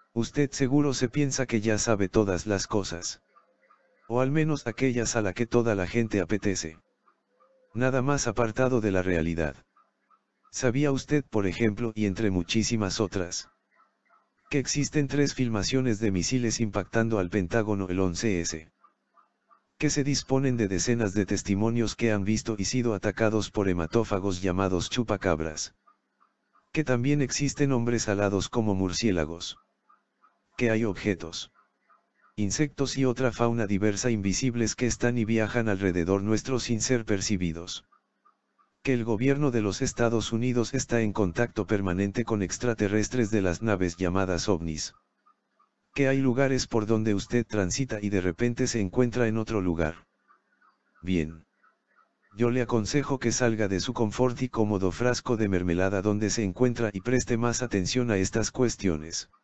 Usted seguro se piensa que ya sabe todas las cosas. O al menos aquellas a la que toda la gente apetece. Nada más apartado de la realidad. ¿Sabía usted, por ejemplo, y entre muchísimas otras, que existen 3 filmaciones de misiles impactando al Pentágono el 11S? Que se disponen de decenas de testimonios que han visto y sido atacados por hematófagos llamados chupacabras. Que también existen hombres alados como murciélagos. Que hay objetos, insectos y otra fauna diversa invisibles que están y viajan alrededor nuestro sin ser percibidos. Que el gobierno de los Estados Unidos está en contacto permanente con extraterrestres de las naves llamadas ovnis. Que hay lugares por donde usted transita y de repente se encuentra en otro lugar. Bien. Yo le aconsejo que salga de su confort y cómodo frasco de mermelada donde se encuentra y preste más atención a estas cuestiones.